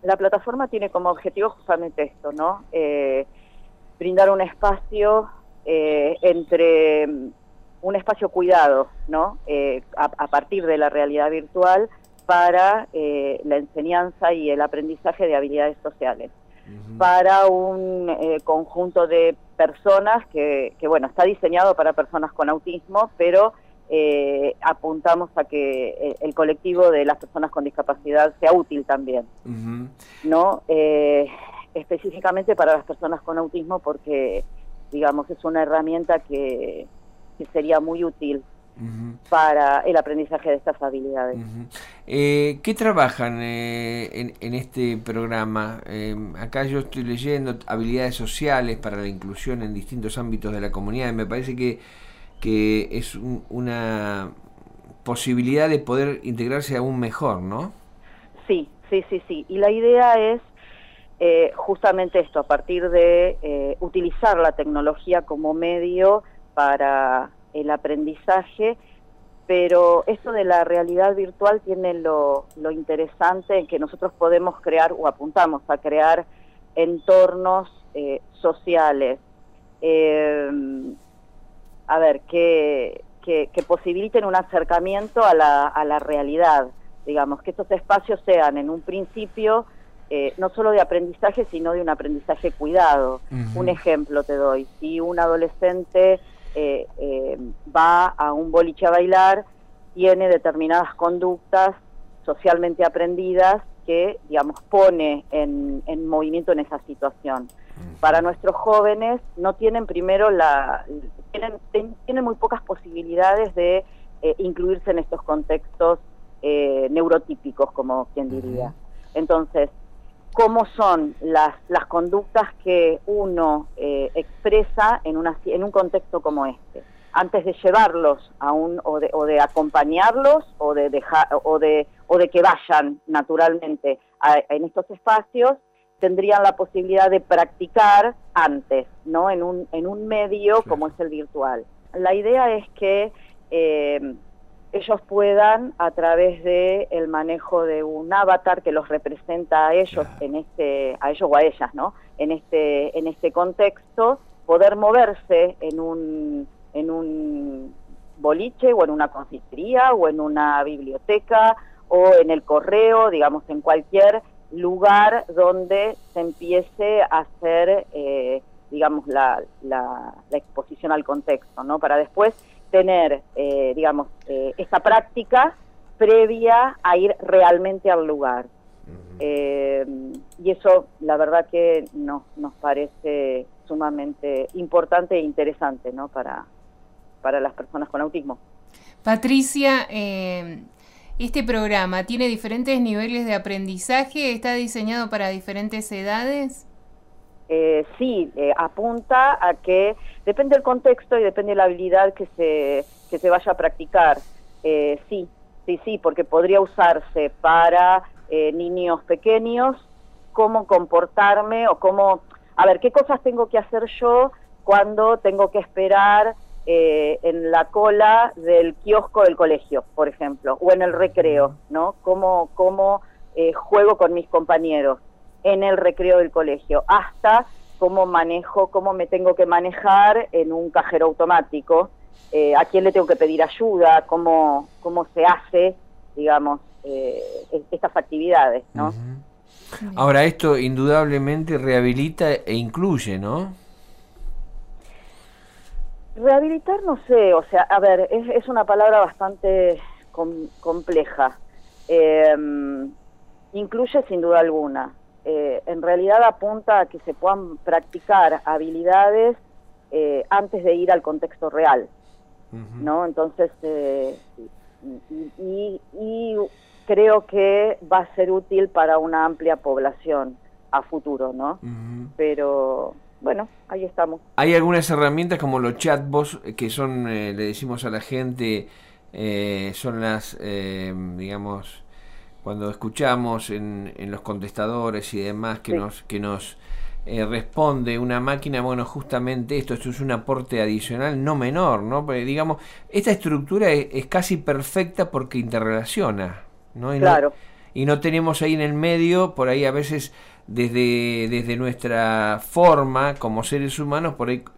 la plataforma tiene como objetivo justamente esto, ¿no? Brindar un espacio entre un espacio cuidado, ¿no? A partir de la realidad virtual para la enseñanza y el aprendizaje de habilidades sociales. Para un conjunto de personas que, bueno, está diseñado para personas con autismo, pero apuntamos a que el colectivo de las personas con discapacidad sea útil también, ¿no? Específicamente para las personas con autismo porque, digamos, es una herramienta que sería muy útil para el aprendizaje de estas habilidades. ¿Qué trabajan en este programa? Acá yo estoy leyendo habilidades sociales para la inclusión en distintos ámbitos de la comunidad y me parece que es una posibilidad de poder integrarse aún mejor, ¿no? Sí. Y la idea es justamente esto, a partir de utilizar la tecnología como medio para el aprendizaje, pero esto de la realidad virtual tiene lo interesante en que nosotros podemos crear o apuntamos a crear entornos sociales, que posibiliten un acercamiento a la realidad, digamos, que estos espacios sean en un principio no solo de aprendizaje, sino de un aprendizaje cuidado. Un ejemplo te doy, si un adolescente va a un boliche a bailar, tiene determinadas conductas socialmente aprendidas que, digamos, pone en movimiento en esa situación. Para nuestros jóvenes no tienen primero tienen muy pocas posibilidades de incluirse en estos contextos neurotípicos, como quien diría. Entonces, ¿cómo son las conductas que uno expresa en un contexto como este? Antes de llevarlos o de acompañarlos o de dejar o de que vayan naturalmente en estos espacios, tendrían la posibilidad de practicar antes, ¿no? En un medio como es el virtual. La idea es que ellos puedan, a través de el manejo de un avatar que los representa a ellos a ellos o a ellas, ¿no? En este contexto, poder moverse en un boliche o en una confitería o en una biblioteca o en el correo, digamos, en cualquier lugar donde se empiece a hacer, digamos, la exposición al contexto, ¿no? Para después tener, digamos, esta práctica previa a ir realmente al lugar. Y eso, la verdad que nos parece sumamente importante e interesante, ¿no? Para las personas con autismo. Patricia, ¿este programa tiene diferentes niveles de aprendizaje? ¿Está diseñado para diferentes edades? Sí, apunta a que depende del contexto y depende de la habilidad que se vaya a practicar. Sí, porque podría usarse para niños pequeños, cómo comportarme o cómo, qué cosas tengo que hacer yo cuando tengo que esperar en la cola del kiosco del colegio, por ejemplo, o en el recreo, ¿no? Cómo juego con mis compañeros en el recreo del colegio, hasta cómo me tengo que manejar en un cajero automático, a quién le tengo que pedir ayuda, cómo se hace, digamos, estas actividades, ¿no? Ahora, esto indudablemente rehabilita e incluye, ¿no? Rehabilitar, no sé, o sea, es una palabra bastante compleja. Incluye sin duda alguna. En realidad apunta a que se puedan practicar habilidades antes de ir al contexto real, ¿no? Entonces, y creo que va a ser útil para una amplia población a futuro, ¿no? Pero bueno, ahí estamos. Hay algunas herramientas como los chatbots que son, le decimos a la gente, son las, digamos, cuando escuchamos en los contestadores y demás que nos responde una máquina, bueno, justamente esto es un aporte adicional no menor, ¿no? Porque, digamos, esta estructura es casi perfecta porque interrelaciona, ¿no? Claro. y no tenemos ahí en el medio, por ahí a veces desde nuestra forma como seres humanos, por ahí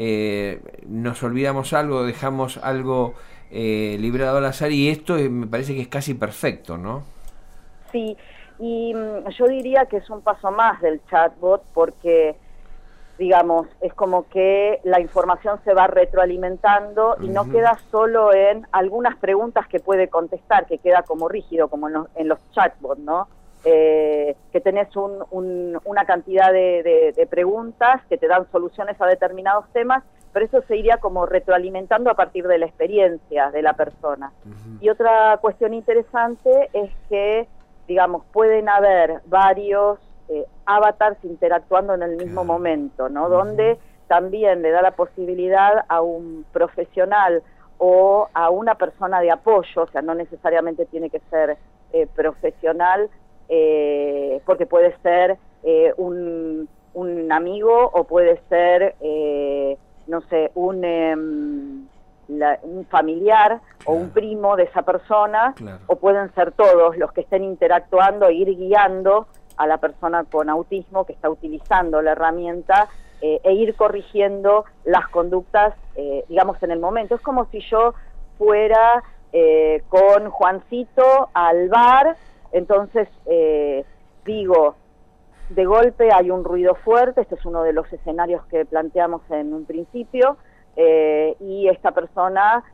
nos olvidamos algo, dejamos algo librado al azar, y esto me parece que es casi perfecto, ¿no? Sí, y yo diría que es un paso más del chatbot, porque digamos, es como que la información se va retroalimentando y no queda solo en algunas preguntas que puede contestar, que queda como rígido, como en los chatbots, ¿no? Que tenés una cantidad de preguntas que te dan soluciones a determinados temas, pero eso se iría como retroalimentando a partir de la experiencia de la persona. Y otra cuestión interesante es que, digamos, pueden haber varios avatars interactuando en el mismo momento, ¿no? Donde también le da la posibilidad a un profesional o a una persona de apoyo, o sea, no necesariamente tiene que ser profesional, porque puede ser un amigo, o puede ser, no sé, un familiar, o un primo de esa persona, o pueden ser todos los que estén interactuando e ir guiando a la persona con autismo que está utilizando la herramienta, e ir corrigiendo las conductas, digamos, en el momento. Es como si yo fuera con Juancito al bar, entonces digo, de golpe hay un ruido fuerte, este es uno de los escenarios que planteamos en un principio, y esta persona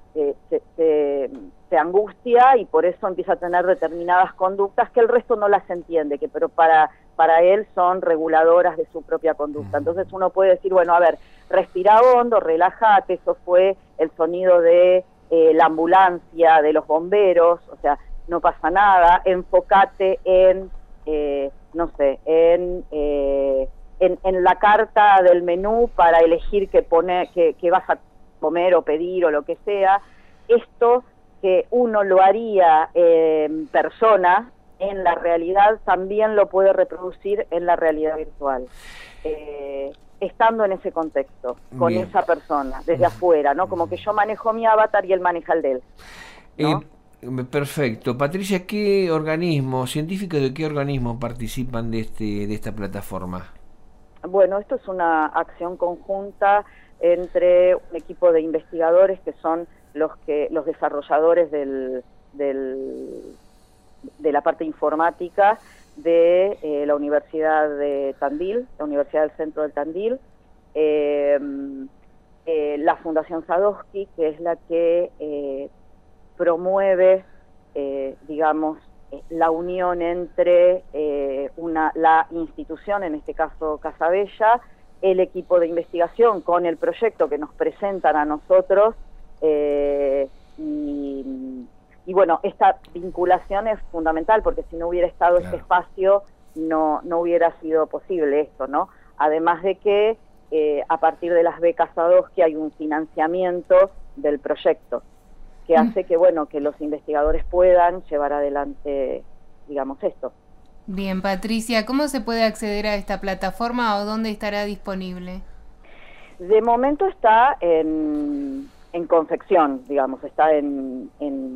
se angustia y por eso empieza a tener determinadas conductas que el resto no las entiende, pero para él son reguladoras de su propia conducta. Entonces uno puede decir, bueno, a ver, respira hondo, relájate, eso fue el sonido de la ambulancia, de los bomberos, o sea, no pasa nada, enfócate en, no sé, en la carta del menú para elegir qué vas a comer o pedir o lo que sea. Esto que uno lo haría en persona, en la realidad también lo puede reproducir en la realidad virtual, estando en ese contexto, con esa persona, desde afuera, ¿no? Como que yo manejo mi avatar y él maneja el de él, ¿no? Perfecto. Patricia, ¿qué científicos de qué organismo participan de esta plataforma? Bueno, esto es una acción conjunta entre un equipo de investigadores que son los desarrolladores de la parte informática de la Universidad de Tandil, la Universidad del Centro de Tandil, la Fundación Sadowski, que es la que promueve, digamos, la unión entre la institución, en este caso Casabella, el equipo de investigación con el proyecto que nos presentan a nosotros, y bueno, esta vinculación es fundamental, porque si no hubiera estado este espacio no hubiera sido posible esto, ¿no? Además de que a partir de las becas Sadowski hay un financiamiento del proyecto que hace que, bueno, que los investigadores puedan llevar adelante, digamos, esto. Bien, Patricia, ¿cómo se puede acceder a esta plataforma o dónde estará disponible? De momento está en confección, digamos, está en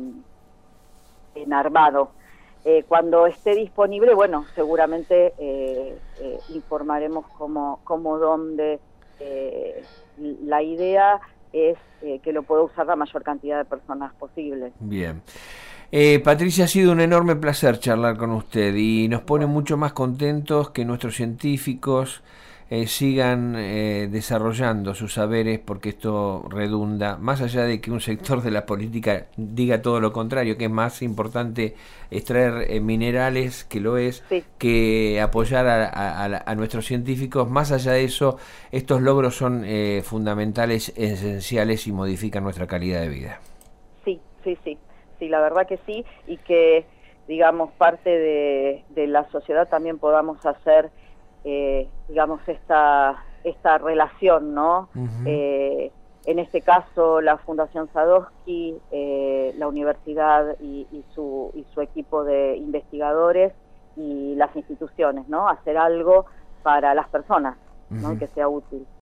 armado. Cuando esté disponible, bueno, seguramente informaremos cómo dónde. La idea es que lo pueda usar la mayor cantidad de personas posible. Bien. Patricia, ha sido un enorme placer charlar con usted y nos pone mucho más contentos que nuestros científicos sigan desarrollando sus saberes, porque esto redunda, más allá de que un sector de la política diga todo lo contrario, que es más importante extraer minerales, que lo es, que apoyar a nuestros científicos. Más allá de eso, estos logros son fundamentales, esenciales y modifican nuestra calidad de vida. Sí, la verdad que sí, y que, digamos, parte de la sociedad también podamos hacer, digamos, esta relación, ¿no? En este caso, la Fundación Sadowski, la universidad y su equipo de investigadores y las instituciones, ¿no? Hacer algo para las personas, ¿no? Que sea útil.